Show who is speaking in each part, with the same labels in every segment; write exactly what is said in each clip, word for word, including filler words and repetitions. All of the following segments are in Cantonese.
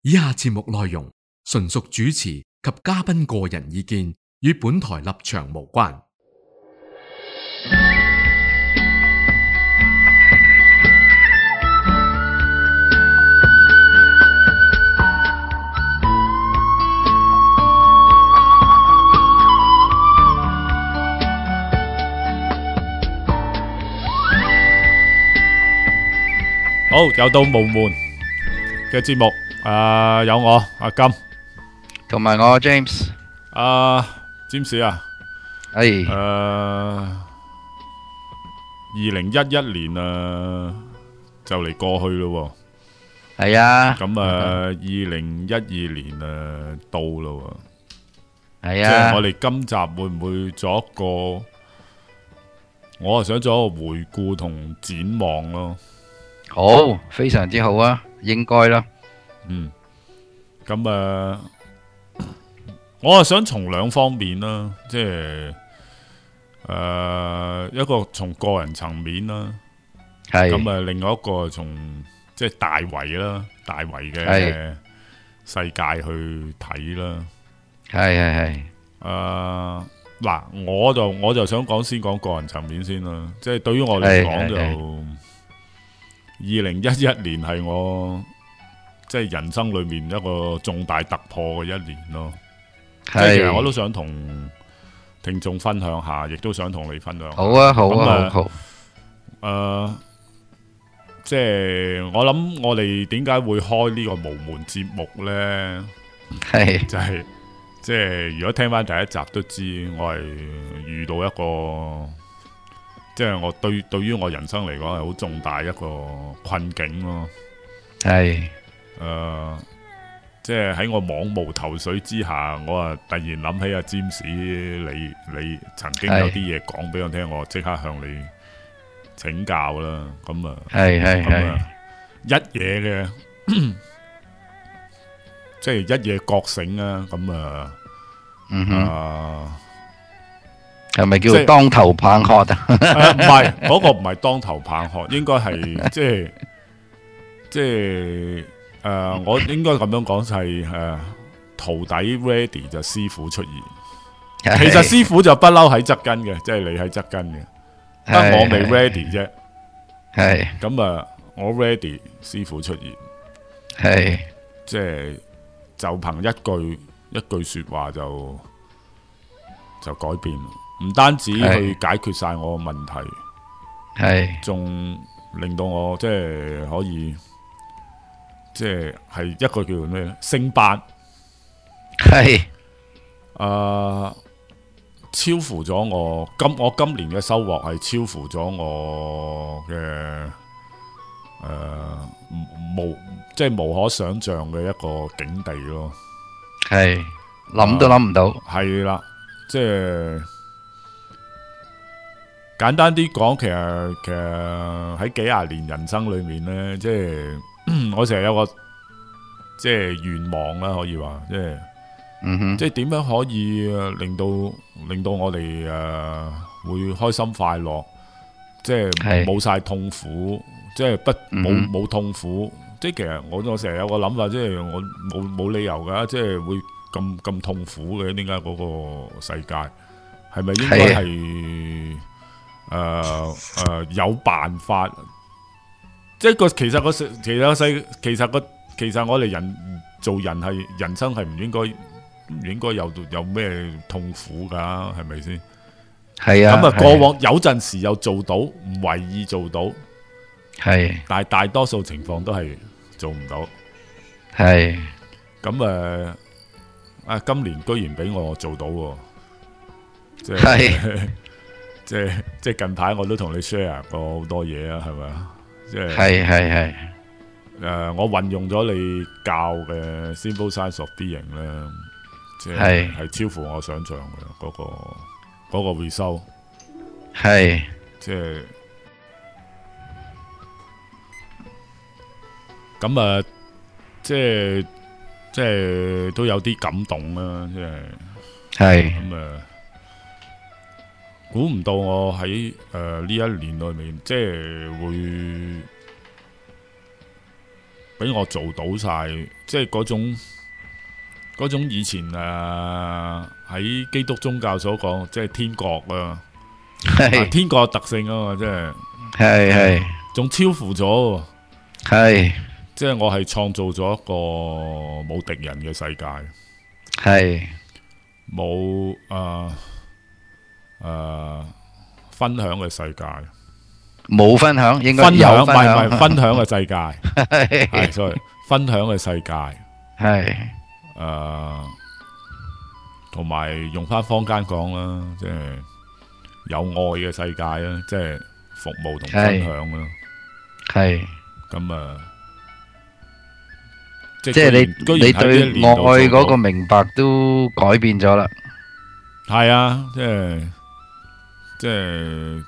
Speaker 1: 以下節目內容純屬主持及嘉賓個人意見，與本台立場無關。
Speaker 2: 好，又到無門嘅節目，誒，有我阿金
Speaker 3: 同埋我 James，
Speaker 2: 阿詹士啊，
Speaker 3: 係
Speaker 2: 誒，二零一一年啊，就嚟過去咯，
Speaker 3: 係啊，
Speaker 2: 咁啊，二零一二年啊到咯，
Speaker 3: 係
Speaker 2: 即係我
Speaker 3: 啊，
Speaker 2: 哋今集會唔會做一個？我係想做一個回顧同展望咯。
Speaker 3: 好，非常之好啊，應該啦，
Speaker 2: 嗯，咁啊，我係想從兩方面啦，即係誒一個從個人層面啦，
Speaker 3: 係
Speaker 2: 咁啊，另外一個從即係大圍啦，大圍嘅
Speaker 3: 係
Speaker 2: 世界去睇啦。
Speaker 3: 係係係，
Speaker 2: 誒嗱，我就我就想講先講個人層面先啦，即係對於我嚟講
Speaker 3: 係係
Speaker 2: 就。二零一一年係我即係人生裏面一個重大突破嘅一年咯，即係其實我都想同聽眾分享下，亦都想同你分享下。
Speaker 3: 好啊好
Speaker 2: 咁
Speaker 3: 啊好好，
Speaker 2: 誒，即係我諗我哋點解會開呢個無門節目呢？
Speaker 3: 係
Speaker 2: 就係即係如果聽翻第一集都知，我係遇到一個。即係我對對於我人生嚟講係好重大一個困境咯，
Speaker 3: 係
Speaker 2: 誒，即係喺我茫無頭緒之下，我啊突然諗起阿詹士，你你曾經有啲嘢講俾我聽，我即刻向你請教啦，咁啊，
Speaker 3: 係係係
Speaker 2: 咁啊，一嘢嘅，即係一夜覺醒啊，咁啊，
Speaker 3: 嗯哼，
Speaker 2: 啊。
Speaker 3: 係咪叫
Speaker 2: 即係
Speaker 3: 當頭棒喝啊？
Speaker 2: 誒唔係，嗰個唔係當頭棒喝，應該係即係即係誒，我應該咁樣講就係誒徒弟 ready 就師傅出現。其實師傅就不嬲喺側跟嘅，即係你喺側跟嘅，得我未 ready 啫。
Speaker 3: 係
Speaker 2: 咁啊，我 ready，師傅出現，
Speaker 3: 係
Speaker 2: 即係就憑一句一句說話就就改變。唔單止去解決晒我嘅問題，
Speaker 3: 係
Speaker 2: 仲令到我即係可以，即係係一個叫做咩咧？升班，
Speaker 3: 係
Speaker 2: 誒，超乎咗我今我今年嘅收穫係超乎咗我嘅誒無即係無可想象嘅一個境地咯。
Speaker 3: 係諗都諗唔到，
Speaker 2: 係啦，即係。簡單啲講，其實其實喺幾廿年人生裏面呢，即係我成日有個即係願望啦，可以話即係，
Speaker 3: 嗯哼，
Speaker 2: 即係點樣可以令到令到我哋誒、呃、會開心快樂，即係冇晒痛苦，即係不冇冇、嗯、痛苦。即係其實我我成日有個諗法，即係我冇冇理由噶，即係會咁咁痛苦嘅。點解嗰個世界係咪應該係？誒誒、呃呃，有辦法，即係個其實個其實個世其實個其實我哋人做人係人生係唔應該唔應該有有咩痛苦噶，係咪先？係啊。咁啊，過往有陣時又做到，唔為意做到，係，但係大多數情況都係做唔到，係。咁誒，啊，今年居然俾我做到，即係。即係即係近排我都同你 share 過好多嘢啊，係咪啊？即係係係係誒，我運用咗你教嘅 Simple Science of Being 咧，即係係超乎我想象嘅嗰個嗰個 result，係即係咁啊！即係即係都有啲感動啦，即係係咁啊！估唔到我喺誒呢一年裏面，即係會俾我做到晒，即係嗰種嗰種以前誒喺、呃、基督宗教所講，即係天國啊，係天國嘅特性啊嘛，即係
Speaker 3: 係係，仲
Speaker 2: 超乎咗，
Speaker 3: 係
Speaker 2: 即係我係創造咗一個冇敵人嘅世界，
Speaker 3: 係
Speaker 2: 冇誒誒分享嘅世界。
Speaker 3: 冇分享，應該
Speaker 2: 分享，
Speaker 3: 有分享，
Speaker 2: 唔係唔係分享嘅世界，係，sorry，分享嘅世界，
Speaker 3: 係，
Speaker 2: 誒，同埋用翻坊間講啦，即係有愛嘅世界啦，即係服務同分享啦，係，咁啊，
Speaker 3: 即係你你對愛嗰個明白都改變咗啦，
Speaker 2: 係啊，即係即係。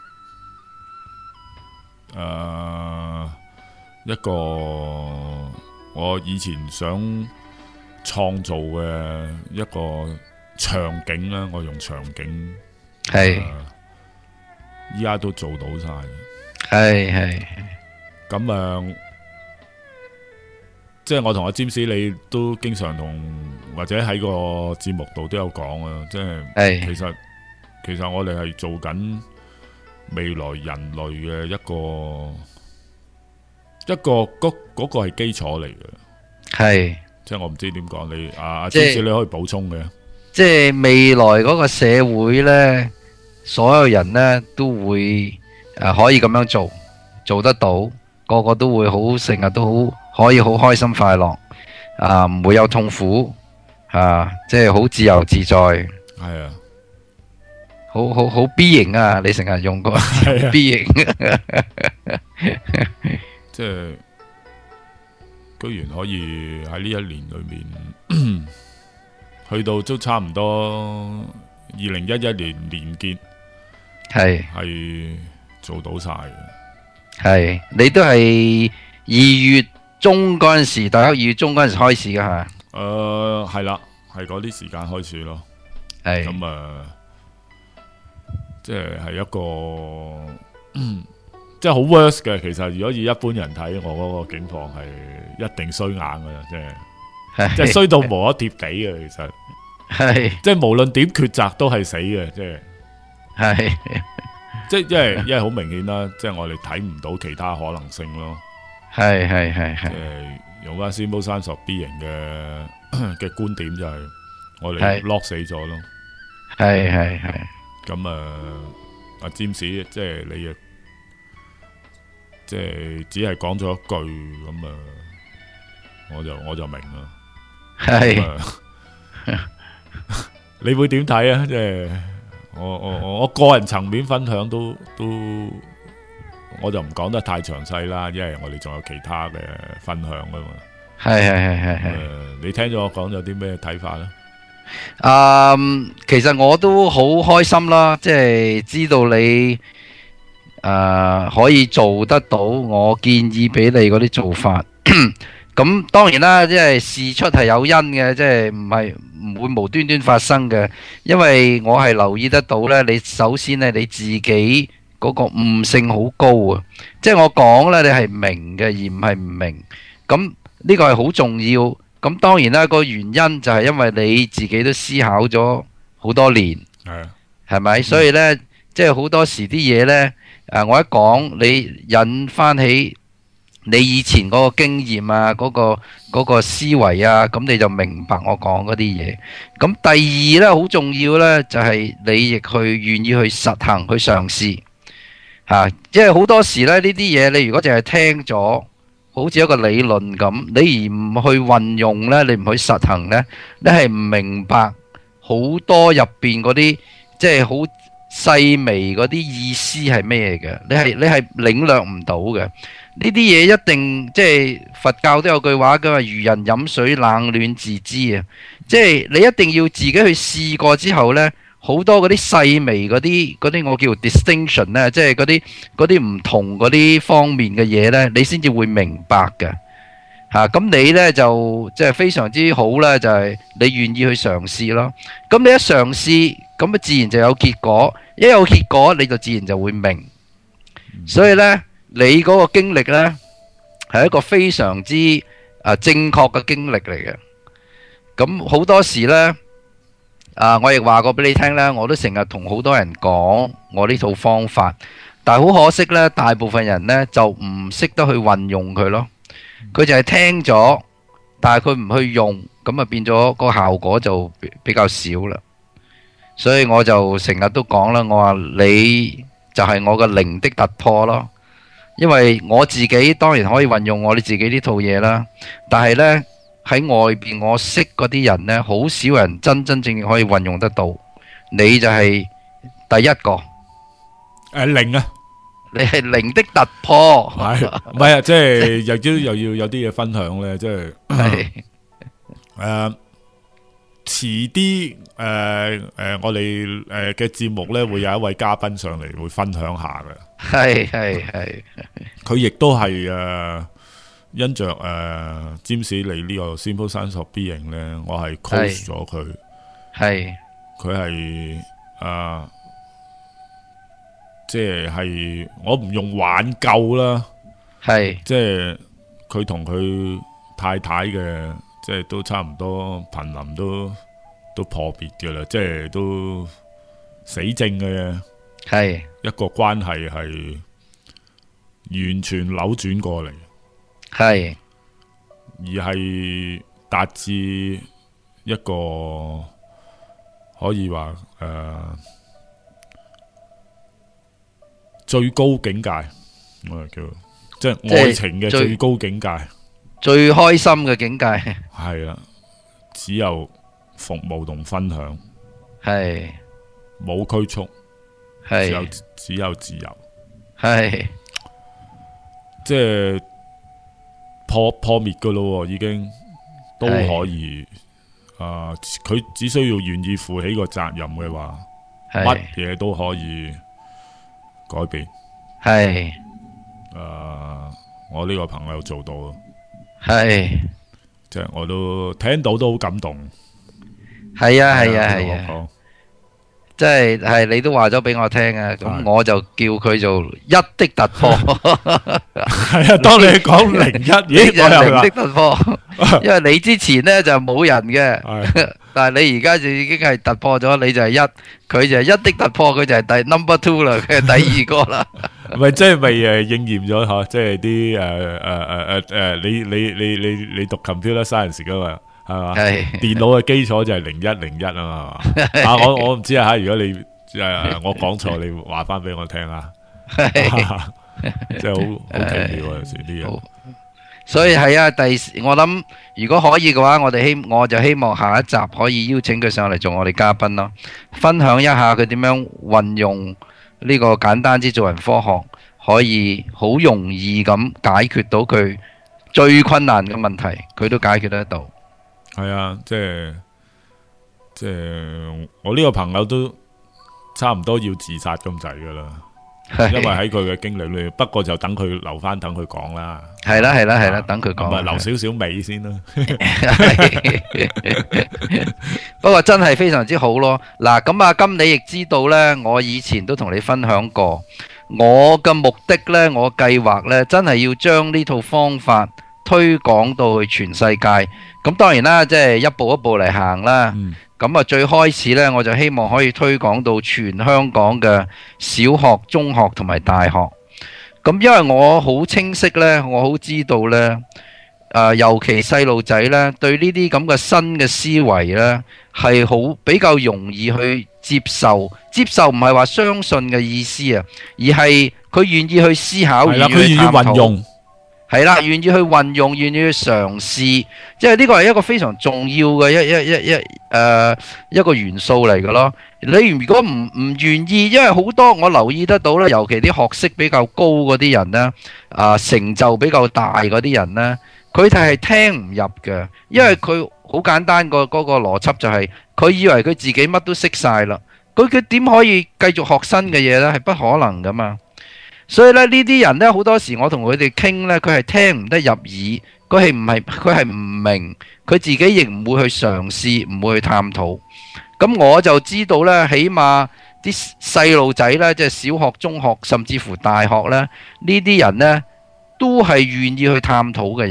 Speaker 2: 誒、呃，一個我以前想創造嘅一個場景啦，我用場景係，依家、呃、都做到晒，係係，咁誒、呃，即係我同阿詹士，你都經常同或者喺個節目度都有講啊，即係，其實其實我哋係做緊。未來人類嘅一個一個嗰嗰個係基礎嚟嘅，係即係我唔知點講，你阿阿詹士你可以補充嘅。即係未來嗰個社會呢，所有人呢都會誒可以咁樣做，做得到，個個都會好成日都好可以好開心快樂啊，唔會有痛苦啊，即係好自由自在。係啊。好好好 B 型啊！你成日用過 B 型，即係居然可以喺呢一年裏面，去到都差唔多二零一一年年結，係係做到晒嘅。係你都係二月中嗰陣時，大概二月中嗰陣時開始噶吓。誒，係啦，係嗰啲時間開始咯。係咁啊。即係係一個，嗯、即係好 worse 嘅。其實如果以一般人睇，我嗰個境況係一定衰硬噶啦，即係即係衰到無可貼地嘅。其實係即係無論點抉擇都係死嘅，即係係即係因為因為好明顯啦，即係我哋睇唔到其他可能性咯。係係係係，用翻 Simple Science of Being嘅嘅觀點就係我哋 lock 死咗咯。係係係。咁啊，阿詹士，即係你亦，即係只係講咗一句，咁啊，我就我就明啦。係，你會點睇啊？即係我我我我個人層面分享都都，我就唔講得太詳細啦，因為我哋仲有其他嘅分享噶嘛。係係係係係。你聽咗我講有啲咩睇法咧？啊、嗯，其實我都好開心啦，即係知道你誒、呃、可以做得到我建議俾你嗰啲做法。咁當然啦，即係事出係有因嘅，即係唔係唔會無端端發生嘅。因為我係留意得到呢，你首先呢，你自己嗰個悟性好高啊，即係我講呢，你係明嘅而唔係唔明，咁呢個係好重要。咁當然啦，個原因就係因為你自己都思考咗好多年，係係咪？所以呢，即係好多時啲嘢呢，誒，我一講你引翻起你以前嗰個經驗啊，嗰個嗰個思維啊，咁你就明白我講嗰啲嘢。咁第二呢，好重要呢，就係你亦去願意去實行去嘗試吓，即係好多時呢，呢啲嘢你如果淨係聽咗，好似一個理論咁，你而唔去運用呢，你唔去實行呢，你係唔明白好多入邊嗰啲即係好細微嗰啲意思係咩嘅，你係你係領略唔到嘅。呢啲嘢一定即係佛教都有句話噶嘛，如人飲水冷暖自知啊！即係你一定要自己去試過之後呢。好多嗰啲細微嗰啲嗰啲我叫 distinction 咧，即係嗰啲嗰啲唔同嗰啲方面嘅嘢咧，你先至會明白嘅嚇。咁你咧就即係非常之好啦，就係你願意去嘗試咯。咁你一嘗試，咁啊自然就有結果。一有結果，你就自然就會明。所以咧，你嗰個經歷咧係一個非常之
Speaker 3: 啊正確嘅經歷嚟嘅。咁好多時呢，啊我亦話過俾你聽呢，我都成日同好多人講我呢套方法，但係好可惜呢，大部分人呢就唔識得去運用佢咯。佢就係聽咗，但係佢唔去用，咁啊變咗個效果就比比較少啦。所以我就成日都講啦，我話你就係我嘅零的突破咯。因為我自己當然可以運用我哋自己呢套嘢啦，但係呢，喺外邊我識嗰啲人呢，好少人真真正正可以運用得到。你就係第一個。
Speaker 2: 誒零啊！
Speaker 3: 你係零的突破，
Speaker 2: 係唔係啊？即係又都又要有啲嘢分享咧，即係誒遲啲誒誒，我哋誒嘅節目咧會有一位嘉賓上嚟會分享下嘅，
Speaker 3: 係係係，
Speaker 2: 佢亦都係誒因着誒占士嚟呢個 Simple Science of Being咧，我係 coach 咗佢，
Speaker 3: 係
Speaker 2: 佢係誒。即係我唔用挽救啦，
Speaker 3: 係
Speaker 2: 即係佢同佢太太嘅，即係都差唔多瀕臨都都破滅嘅啦，即係都死症嘅，
Speaker 3: 係
Speaker 2: 一個關係係完全扭轉過嚟，
Speaker 3: 係
Speaker 2: 而係達至一個可以話誒。呃最高境界，我係叫即係愛情嘅最高境界，
Speaker 3: 最開心嘅境界
Speaker 2: 係啦，只有服務同分享，
Speaker 3: 係
Speaker 2: 冇拘束，
Speaker 3: 係
Speaker 2: 只有只有自由，
Speaker 3: 係
Speaker 2: 即係破破滅噶咯，已經都可以啊！佢、呃、只需要願意負起個責任嘅話，乜嘢都可以改變。
Speaker 3: 係，
Speaker 2: 誒，我呢個朋友做到，
Speaker 3: 係，
Speaker 2: 即係我都聽到都好感動。
Speaker 3: 係啊，係啊，係啊，即係係你都話咗俾我聽啊，咁我就叫佢做一的突破。
Speaker 2: 係啊，當你講零一，咦，
Speaker 3: 就係零的突破，因為你之前呢就冇人嘅，但係你而家就已經係突破咗，你就係一，佢就係一的突破，佢就係第 number two 啦，佢係第二個啦。
Speaker 2: 咪即係咪誒應驗咗吓？即係啲誒誒誒誒誒，你你你你你讀 computer science 噶嘛？係嘛？係電腦嘅基礎就係零一零一啊嘛。啊，我我唔知啊吓，如果你誒我講錯，你話翻俾我聽啊。即係好好奇妙啊！有時啲嘢。
Speaker 3: 所以係啊，第我諗如果可以嘅話，我哋希我就希望下一集可以邀請佢上嚟做我哋嘉賓咯，分享一下佢點樣運用呢個簡單之做人科學，可以好容易咁解決到佢最困難嘅問題，佢都解決得到。
Speaker 2: 係啊，即係即係我呢個朋友都差唔多要自殺咁滯噶啦。因為喺佢嘅經歷裏，不過就等佢留翻，等佢講啦。係啦，係啦，係啦，等佢講。咪留少少尾先啦。不過真係非常之好咯。嗱，咁阿金你亦知道呢，我以前都同你分享過，我嘅目的呢，我計劃呢，真係要將呢套方法推廣到去全世界。咁當然啦，即係一步一步嚟行啦。嗯咁啊，最開始呢，我就希望可以推廣到全香港嘅小學、中學同埋大學。咁因為我好清晰呢，我好知道呢，呃、尤其細路仔呢，對呢啲咁嘅新嘅思維呢，係好比較容易去接受。接受唔係話相信嘅意思啊，而係佢願意去思考，願意去探討。係啦，願意去運用，願意去嘗試，即係呢個係一個非常重要嘅一一一一誒、呃、一個元素嚟嘅咯。你如果唔唔願意，因為好多我留意得到咧，尤其啲學識比較高嗰啲人呢，啊、呃、成就比較大嗰啲人呢，佢哋係聽唔入嘅，因為佢好簡單個嗰個邏輯就係、是，佢以為佢自己乜都識晒啦，佢佢點可以繼續學新嘅嘢呢？係不可能噶嘛。所以咧，呢啲人呢，好多時我同佢哋傾呢，佢係聽唔得入耳，佢係唔係佢係唔明，佢自己亦唔會去嘗試，唔會去探討。咁我就知道呢，起碼啲細路仔呢，即係小學、中學，甚至乎大學呢，呢啲人呢，都係願意去探討嘅人。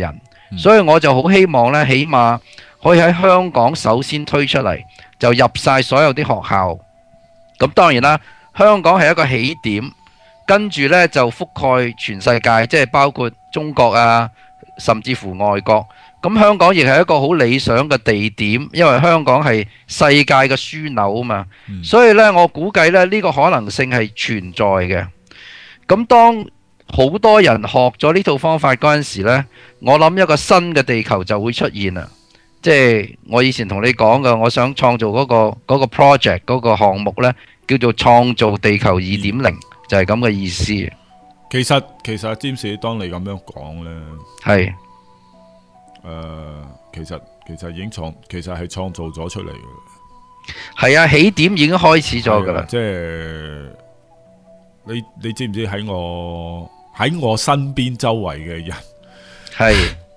Speaker 3: 所以我就好希望呢，起碼可以喺香港首先推出嚟，就入晒所有啲學校。咁當然啦，香港係一個起點，跟住呢就覆蓋全世界，即係包括中國啊，甚至乎外國。咁香港亦係一個好理想嘅地點，因為香港係世界嘅樞紐啊嘛。
Speaker 2: 嗯、
Speaker 3: 所以呢，我估計呢，呢個可能性係存在嘅。咁當好多人學咗呢套方法嗰陣時呢，我諗一個新嘅地球就會出現啦。即係我以前同你講嘅，我想創造嗰個嗰個 project 嗰個項目呢，叫做創造地球二點零，就係咁嘅意思。
Speaker 2: 其實其實詹士，當你咁樣講呢，
Speaker 3: 係
Speaker 2: 誒、呃，其實其實已經創，其實係創造咗出嚟嘅。
Speaker 3: 係啊，起點已經開始咗噶啦。
Speaker 2: 即係你你知唔知喺我喺我身邊周圍嘅人
Speaker 3: 係。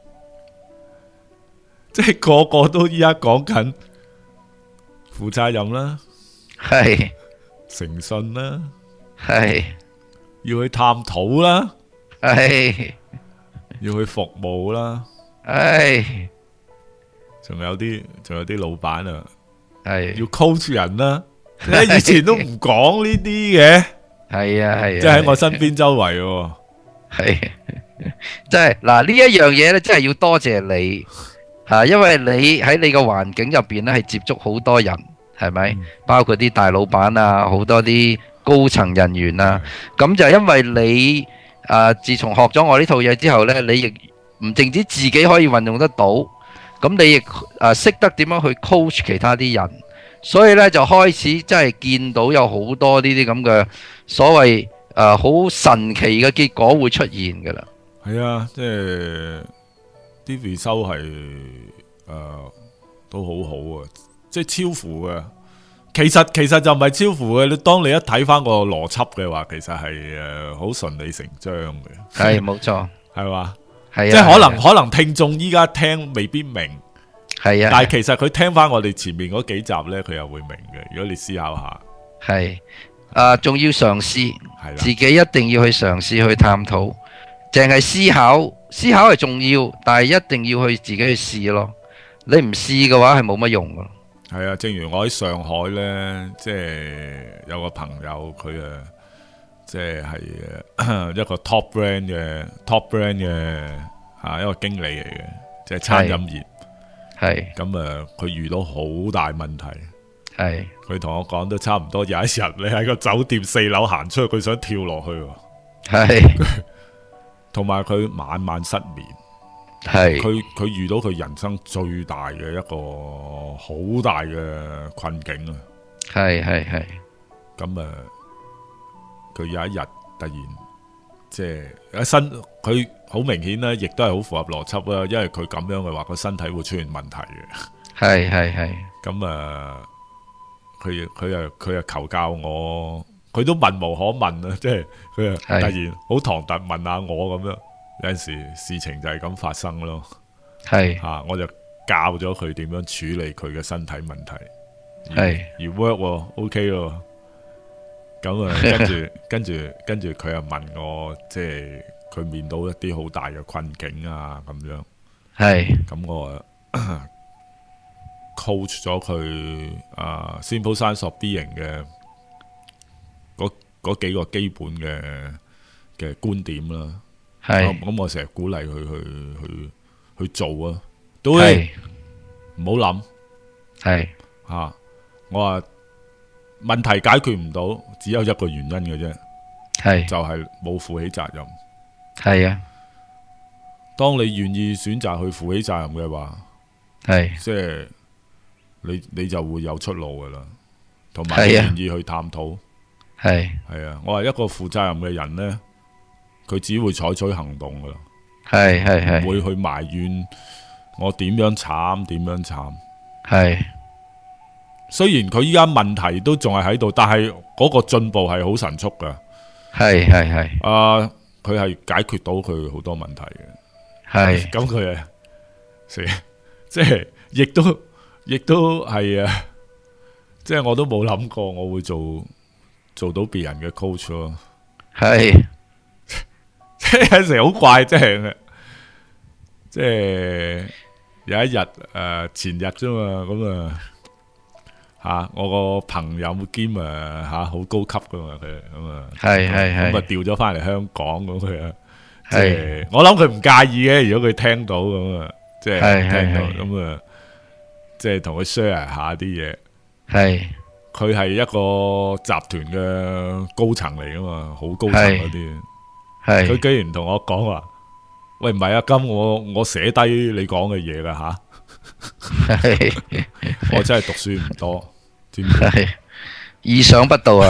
Speaker 2: 即係個個都依家講緊負責任啦，
Speaker 3: 係
Speaker 2: 誠信啦，
Speaker 3: 係
Speaker 2: 要去探討啦，
Speaker 3: 係
Speaker 2: 要去服務啦，
Speaker 3: 係
Speaker 2: 仲有啲仲有啲老闆啊，
Speaker 3: 係
Speaker 2: 要 coach 人啦，以前都唔講呢啲嘅，
Speaker 3: 係啊係啊，
Speaker 2: 即係喺我身邊周圍喎，
Speaker 3: 係即係嗱呢一樣嘢咧，真係要多謝你。啊，因為你喺你個環境入邊咧，係接觸好多人，係咪？嗯、包括啲大老闆啊，好多啲高層人員啊。咁就因為你啊，自從學咗我呢套嘢之後呢，你亦唔淨止自己可以運用得到，咁你亦啊識得點樣去 coach 其他啲人，所以呢，就開始真係見到有好多呢啲咁嘅所謂啊好神奇嘅結果會出現噶啦。
Speaker 2: 係啊，即係。啲 result 係誒都好好啊，即係超乎嘅。其實其實就唔係超乎嘅。你當你一睇翻個邏輯嘅話，其實係誒好順理成章嘅。
Speaker 3: 係冇錯，
Speaker 2: 係嘛？
Speaker 3: 係啊，
Speaker 2: 即係可能可能聽眾依家聽未必明，
Speaker 3: 係啊。
Speaker 2: 但係其實佢聽翻我哋前面嗰幾集咧，佢又會明嘅。如果你思考下，
Speaker 3: 係啊，仲要嘗試，
Speaker 2: 係啦，
Speaker 3: 自己一定要去嘗試去探討，淨係思考。思考係重要，但係一定要去自己去試咯。你唔試嘅話係冇乜用噶。
Speaker 2: 係啊，正如我喺上海呢，即係有個朋友佢誒，即係係一個 top brand 嘅 top brand 嘅啊一個經理嚟嘅，即係餐飲業。係咁啊，佢遇到好大問題。係佢同我講都差唔多有一日，你喺個酒店四樓行出去，佢想跳落去。係。同埋佢晚晚失眠，係佢佢遇到佢人生最大嘅一個好大嘅困境啊！係係係，咁啊，佢有一日突然即係一身，佢好明顯咧，亦都係好符合邏輯啦，因為佢咁樣嘅話，個身體會出現問題嘅。係係係，咁啊，佢佢又佢又求教我。佢都問無可問啊，即係佢啊突然好唐突問下我咁樣，有陣時事情就係咁發生咯。係吓、啊，我就教咗佢點樣處理佢嘅身體問題。係而 work OK 咯。咁啊，跟住跟住跟住佢又問我，即係佢面對一啲好大嘅困境啊，咁樣。係咁我啊 coach 咗佢啊 Simple Science of Being嘅。嗰幾個基本嘅嘅觀點啦，係咁我成日鼓勵佢去去去做啊，都唔好諗，係吓我話問題解決唔到，只有一個原因嘅啫，係就係冇負起責任，係啊。當你願意選擇去負起責任嘅話，係即係你你就會有出路噶啦，同埋你願意去探討。係係啊！我話一個負責任嘅人呢，佢只會採取行動噶啦，係係係，唔會去埋怨我點樣慘點樣慘。係雖然佢依家問題都仲係喺度，但係嗰個進步係好神速噶。係係係，啊，佢係解決到佢好多問題嘅。係咁佢啊，即係亦都亦都係啊，即係我都冇諗過我會做。做到別人嘅 coach 咯，係，即係有時好怪，即係即係有一日誒、呃、前日啫嘛，咁啊吓我個朋友兼誒吓好高級噶嘛佢咁啊，
Speaker 3: 係係係
Speaker 2: 咁啊調咗翻嚟香港咁佢啊，即係我諗佢唔介意嘅，如果佢聽到咁啊，即係聽到咁啊，即係同佢 share 下啲嘢。
Speaker 3: 係
Speaker 2: 佢係一個集團嘅高層嚟噶嘛，好高層嗰啲。
Speaker 3: 係
Speaker 2: 佢居然同我講話，喂唔係啊，金我我寫低你講嘅嘢噶吓，
Speaker 3: 係
Speaker 2: 我真係讀書唔多，知唔知？
Speaker 3: 係意想不到啊！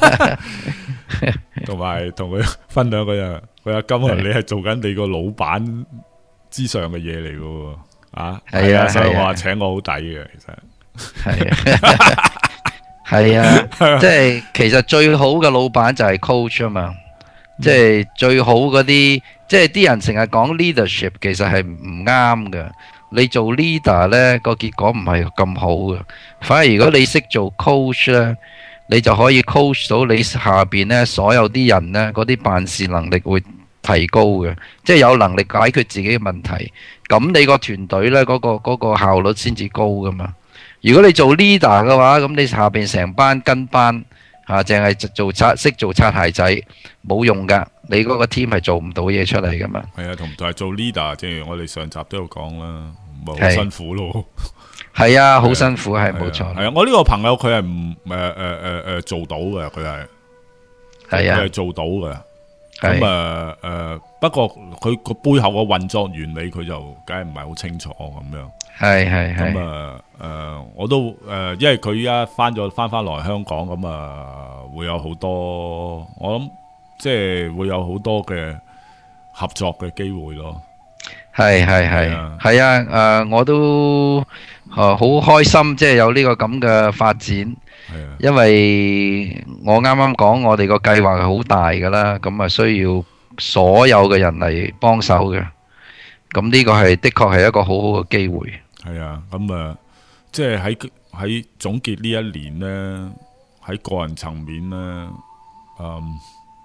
Speaker 2: 同埋同佢分享嗰日，佢話金啊，你係做緊你個老闆之上嘅嘢嚟噶，啊係啊，所以我話請我好抵嘅，其實。
Speaker 3: 係啊，係啊，即係其實最好嘅老闆就係 coach 啊嘛，即係最好嗰啲，即係啲人成日講 leadership，其實係唔啱嘅。你做 leader 呢個結果唔係咁好嘅，反而如果你識做 coach 呢，你就可以 coach 到你下邊呢所有啲人呢，嗰啲辦事能力會提高嘅，即係有能力解決自己嘅問題，咁你個團隊呢，嗰個嗰個效率先至高噶嘛。如果你做 leader 嘅話，咁你下邊成班跟班吓，淨係做擦識做擦鞋仔，冇用噶。你嗰個 team 係做唔到嘢出嚟噶嘛。
Speaker 2: 係啊，同埋做 leader，正如我哋上集都有講啦，唔係好辛苦咯。
Speaker 3: 係啊，好辛苦係冇錯。
Speaker 2: 係啊，我呢個朋友佢係唔誒誒誒誒做到嘅，佢係係啊，佢係做到嘅。咁啊誒，不過佢個背後嘅運作原理，佢就梗係唔係好清楚咁樣。
Speaker 3: 係係係。
Speaker 2: 咁啊誒，我都誒、呃，因為佢依家翻咗翻翻來香港，咁啊會有好多，我諗即係會有好多嘅合作嘅機會咯。
Speaker 3: 係係係係啊！誒、呃，我都誒好、呃、開心，即係有呢個咁嘅發展。因為我啱啱講，我哋個計劃係好大噶啦，咁啊需要所有嘅人嚟幫手嘅。咁呢個係的確係一個好好嘅機會。
Speaker 2: 係啊，咁啊，即係喺喺總結呢一年呢，喺個人層面呢，嗯，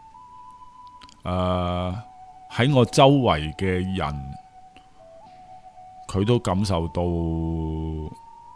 Speaker 2: 誒，喺我周圍嘅人，佢都感受到誒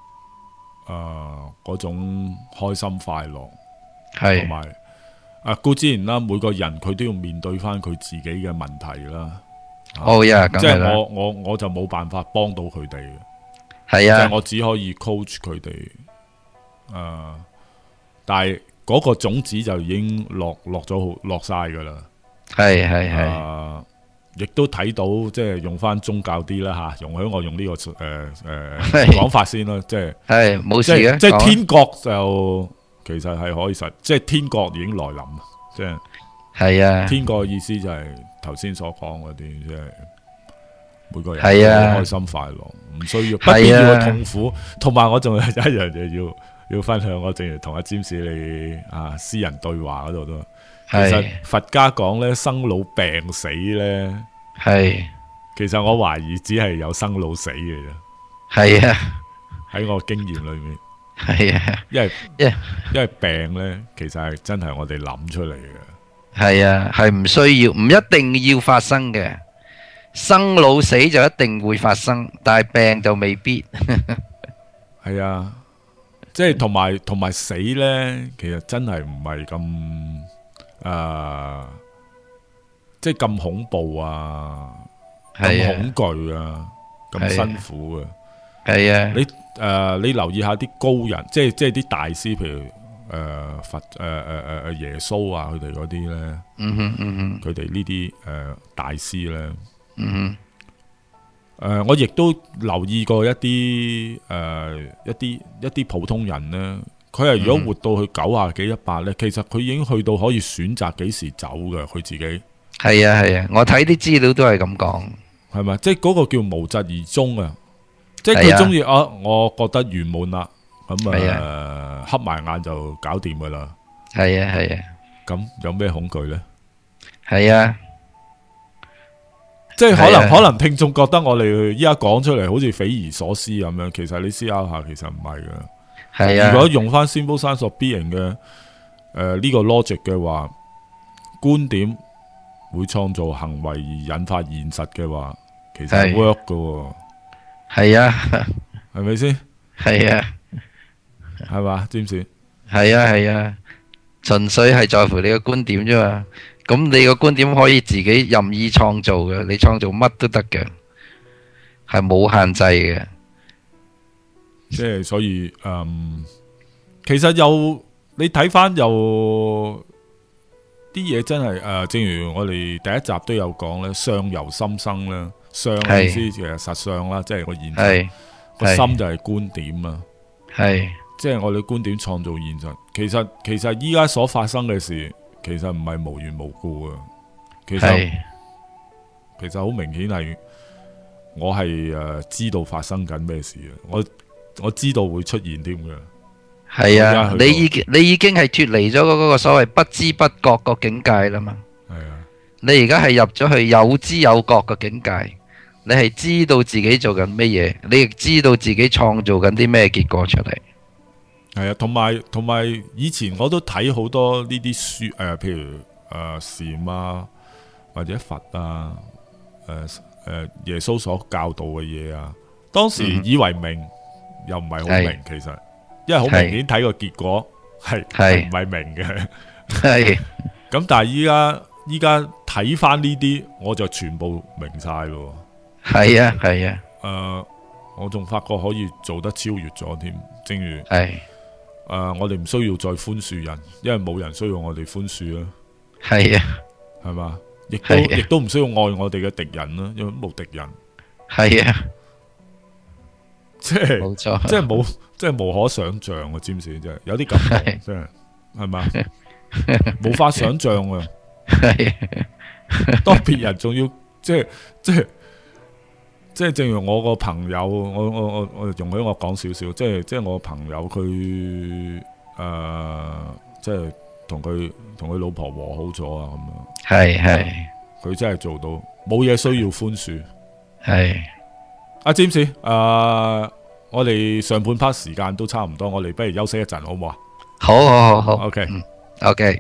Speaker 2: 嗰種開心快樂，係同埋啊，固然啦，每個人佢都要面對翻佢自己嘅問題啦。
Speaker 3: 哦呀，即
Speaker 2: 係我我我就冇辦法幫到佢哋嘅。
Speaker 3: 係啊，
Speaker 2: 即係我只可以 coach 佢哋，誒、呃，但係嗰個種子就已經落落咗好落晒噶啦。係係係，亦都睇到即係用翻宗教啲啦吓，容許我用呢、這個誒誒講法先啦，即係係冇事嘅，即係天國就其實係可以實，即係天國已經來臨，即係係啊，天國嘅意思就係頭先所講嗰啲，即係。每個人都開心快樂，唔、啊、需要不必要嘅痛苦。同埋、啊、我仲有一樣嘢要要分享，我正如同阿占士你啊私人對話嗰度都，其實佛家講咧生老病死咧，係其實我懷疑只係有生老死嘅啫。係啊，喺我經驗裏面係啊，因為因為因為病咧，其實係真係我哋諗出嚟嘅。係啊，係唔需要，唔一定要發生嘅。生老死就一定會發生，但係病就未必。係啊，即係同埋同埋死呢，其實真係唔係咁誒，即係咁恐怖啊，咁恐懼啊，咁辛苦啊。係啊，你誒、呃、你留意下啲高人，即係即係啲大師，譬如誒、呃、佛誒誒誒誒耶穌啊，佢哋嗰啲呢，嗯哼嗯哼，佢哋呢啲誒大師呢。嗯哼，誒、呃，我亦都留意過一啲誒、呃，一啲一啲普通人咧，佢係如果活到去九啊幾一百咧，其實佢已經去到可以選擇幾時走嘅，佢自己。係啊係啊，我睇啲資料都係咁講，係咪？即係嗰個叫無疾而終啊！即係佢中意啊，我覺得圓滿啦，咁啊，瞌埋眼就搞掂噶啦。係啊係啊，咁有咩恐懼咧？係啊。即係可能可能聽眾覺得我哋依家講出嚟好似匪夷所思咁樣，其實你思考下，其實唔係嘅。係啊，如果用翻 Simple Science of Being 嘅誒呢個 logic 嘅話，觀點會創造行為而引發現實嘅話， 其實係 work 㗎喎。
Speaker 3: 係啊，
Speaker 2: 係咪先？
Speaker 3: 係啊，
Speaker 2: 係嘛，知唔知？
Speaker 3: 係啊，係啊，純粹係在乎你個觀點啫嘛。咁你個觀點可以自己任意創造嘅，你創造乜都得嘅，係冇限制嘅。
Speaker 2: 即係所以，嗯，其實又你睇翻又啲嘢真係誒、呃，正如我哋第一集都有講咧，相由心生啦，相嘅意思其實實相啦，即係個現實，個心就係觀點啦，係即係我哋觀點創造現實。其實其實依家所發生嘅事，其實唔係無緣無故嘅，其實其實好明顯係我係誒、呃、知道發生緊咩事嘅，我。我知道會出現添嘅，係啊！
Speaker 3: 你已經你已經係脫離咗嗰個所謂不知不覺個境界啦嘛。係啊！你而家係入咗去有知有覺嘅境界，你係知道自己做緊咩嘢，你亦知道自己創造緊啲咩結果出嚟。
Speaker 2: 係啊，同埋同埋以前我都睇好多呢啲書，誒、呃，譬如誒禪啊，或者佛啊，誒、呃、誒、呃、耶穌所教導嘅嘢啊，當時以為明。嗯又唔係好明，其實，因為好明顯睇個結果係係唔係明嘅，係咁。但係依家依家睇翻呢啲，我就全部明晒咯。係啊係啊，誒、呃，我仲發覺可以做得超越咗添。正如係誒、呃，我哋唔需要再寬恕人，因為冇人需要我哋寬恕啦。係啊，係嘛，亦都亦都唔需要愛我哋嘅敵人啦，因為冇敵人。係啊。即係冇錯，即係冇，即係無可想象啊！知唔知？真係有啲感動，真係係嘛，無法想象啊！當別人仲要即係即係即係，正如我個朋友，我我我我容許我講少少，即係即係我個朋友佢誒、呃，即係同佢同佢老婆和好咗啊！咁樣係係，佢真係做到冇嘢需要寬恕係。阿詹士，誒、呃，我哋上半 part 時間都差唔多，我哋不如休息一陣，好唔好啊？好，好，好，好。OK，嗯，OK。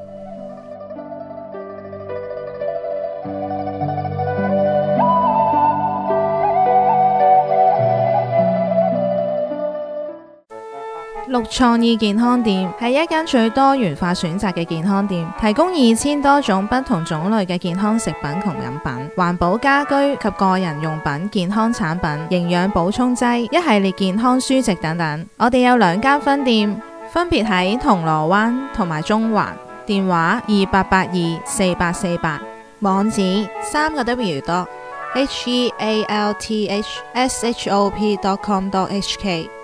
Speaker 4: 綠創意健康店係一間最多元化選擇嘅健康店，提供二千多種不同種類嘅健康食品同飲品、環保家居及個人用品、健康產品、營養補充劑、一系列健康書籍等等。我哋有兩間分店，分別喺銅鑼灣同埋中環，電話二八八二四八四八，網址三個 W dot H E A L T H S H O P dot com dot H K。